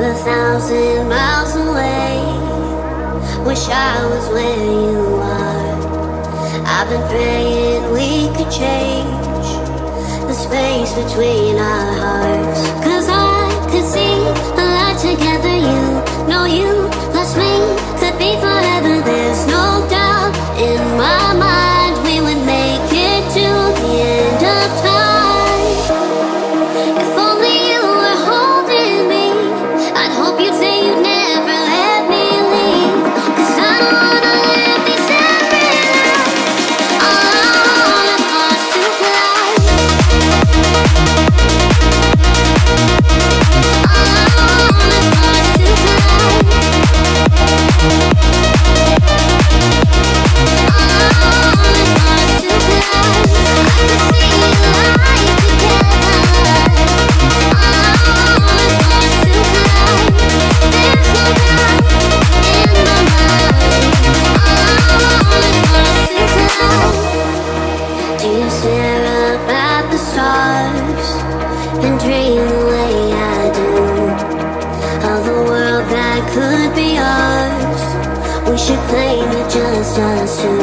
1,000 miles away. Wish I was where you are. I've been praying we could change the space between our hearts. 'Cause I could see a light together. You know you plus me could be forever. There's no doubt in my mind we would make it to the end of time. If only you were holding me, I'd hope you'd say you'd never let me leave. 'Cause I don't wanna live these separate lives. All of us to collide. All of us to collide. Could be ours. We should claim it just us two.